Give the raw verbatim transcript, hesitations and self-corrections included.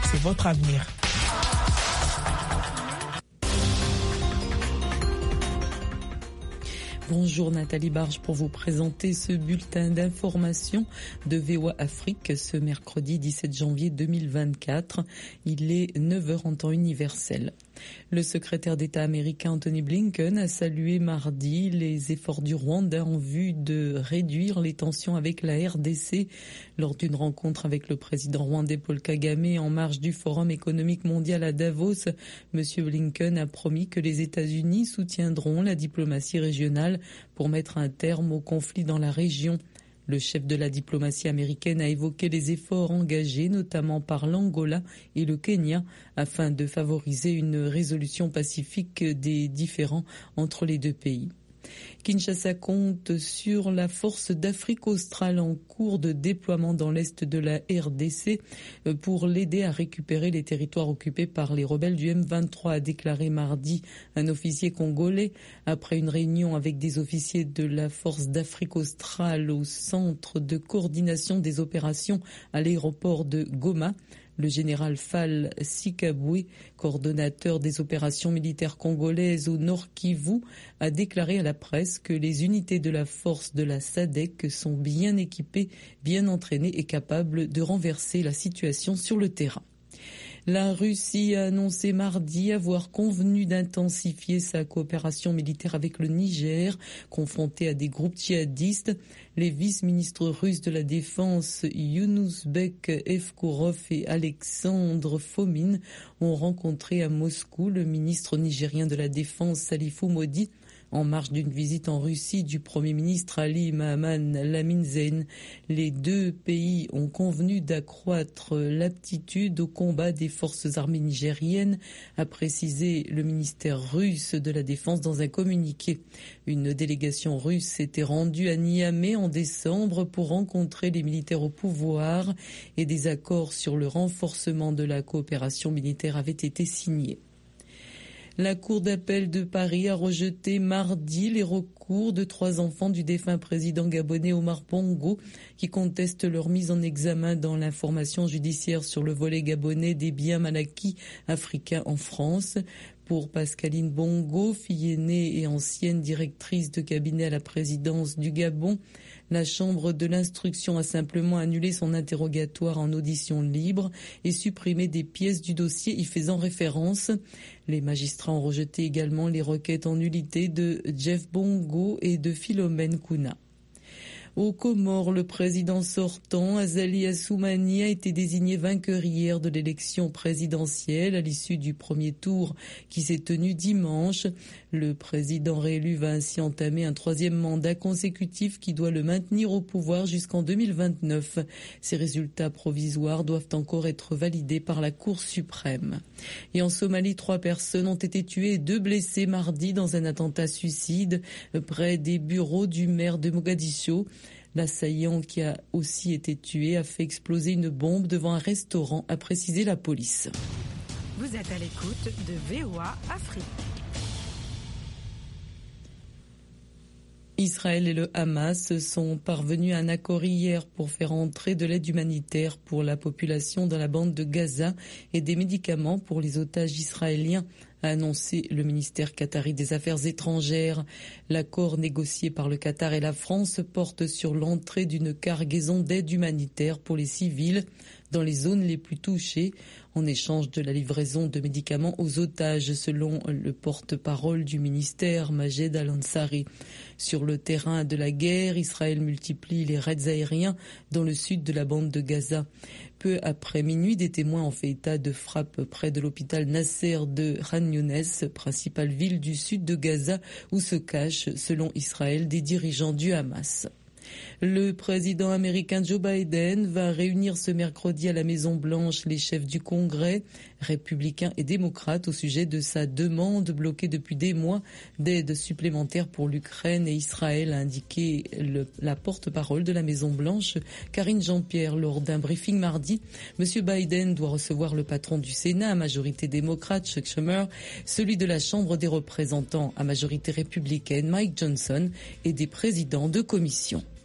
c'est votre avenir. Bonjour Nathalie Barge pour vous présenter ce bulletin d'information de V O A Afrique ce mercredi dix-sept janvier deux mille vingt-quatre. Il est neuf heures en temps universel. Le secrétaire d'État américain Anthony Blinken a salué mardi les efforts du Rwanda en vue de réduire les tensions avec la R D C lors d'une rencontre avec le président rwandais Paul Kagame en marge du Forum économique mondial à Davos. Monsieur Blinken a promis que les États-Unis soutiendront la diplomatie régionale pour mettre un terme au conflit dans la région. Le chef de la diplomatie américaine a évoqué les efforts engagés, notamment par l'Angola et le Kenya, afin de favoriser une résolution pacifique des différends entre les deux pays. Kinshasa compte sur la force d'Afrique australe en cours de déploiement dans l'est de la R D C pour l'aider à récupérer les territoires occupés par les rebelles du M vingt-trois, a déclaré mardi un officier congolais après une réunion avec des officiers de la force d'Afrique australe au centre de coordination des opérations à l'aéroport de Goma. Le général Fall Sikabwe, coordonnateur des opérations militaires congolaises au Nord Kivu, a déclaré à la presse que les unités de la force de la S A D C sont bien équipées, bien entraînées et capables de renverser la situation sur le terrain. La Russie a annoncé mardi avoir convenu d'intensifier sa coopération militaire avec le Niger, confronté à des groupes djihadistes. Les vice-ministres russes de la Défense, Younoussbek Evkourov et Alexandre Fomin, ont rencontré à Moscou le ministre nigérien de la Défense, Salifou Modi, en marge d'une visite en Russie du Premier ministre Ali Mahaman Lamine-Zein. Les deux pays ont convenu d'accroître l'aptitude au combat des forces armées nigériennes, a précisé le ministère russe de la Défense dans un communiqué. Une délégation russe s'était rendue à Niamey en décembre pour rencontrer les militaires au pouvoir et des accords sur le renforcement de la coopération militaire avaient été signés. La Cour d'appel de Paris a rejeté mardi les recours de trois enfants du défunt président gabonais Omar Bongo qui contestent leur mise en examen dans l'information judiciaire sur le volet gabonais des biens mal acquis africains en France. Pour Pascaline Bongo, fille aînée et ancienne directrice de cabinet à la présidence du Gabon, la Chambre de l'instruction a simplement annulé son interrogatoire en audition libre et supprimé des pièces du dossier y faisant référence. Les magistrats ont rejeté également les requêtes en nullité de Jeff Bongo et de Philomène Kouna. Aux Comores, le président sortant, Azali Assoumani, a été désigné vainqueur hier de l'élection présidentielle à l'issue du premier tour qui s'est tenu dimanche. Le président réélu va ainsi entamer un troisième mandat consécutif qui doit le maintenir au pouvoir jusqu'en deux mille vingt-neuf. Ces résultats provisoires doivent encore être validés par la Cour suprême. Et en Somalie, trois personnes ont été tuées et deux blessées mardi dans un attentat suicide près des bureaux du maire de Mogadiscio. L'assaillant, qui a aussi été tué, a fait exploser une bombe devant un restaurant, a précisé la police. Vous êtes à l'écoute de V O A Afrique. Israël et le Hamas sont parvenus à un accord hier pour faire entrer de l'aide humanitaire pour la population dans la bande de Gaza et des médicaments pour les otages israéliens, a annoncé le ministère qatari des Affaires étrangères. L'accord négocié par le Qatar et la France porte sur l'entrée d'une cargaison d'aide humanitaire pour les civils dans les zones les plus touchées, en échange de la livraison de médicaments aux otages, selon le porte-parole du ministère, Majed Al-Ansari. Sur le terrain de la guerre, Israël multiplie les raids aériens dans le sud de la bande de Gaza. Peu après minuit, des témoins ont fait état de frappes près de l'hôpital Nasser de Khan Younes, principale ville du sud de Gaza, où se cachent, selon Israël, des dirigeants du Hamas. Le président américain Joe Biden va réunir ce mercredi à la Maison-Blanche les chefs du Congrès, républicains et démocrates, au sujet de sa demande bloquée depuis des mois d'aide supplémentaire pour l'Ukraine et Israël, a indiqué le, la porte-parole de la Maison-Blanche, Karine Jean-Pierre, lors d'un briefing mardi. Monsieur Biden doit recevoir le patron du Sénat à majorité démocrate, Chuck Schumer, celui de la Chambre des représentants à majorité républicaine, Mike Johnson, et des présidents de commission.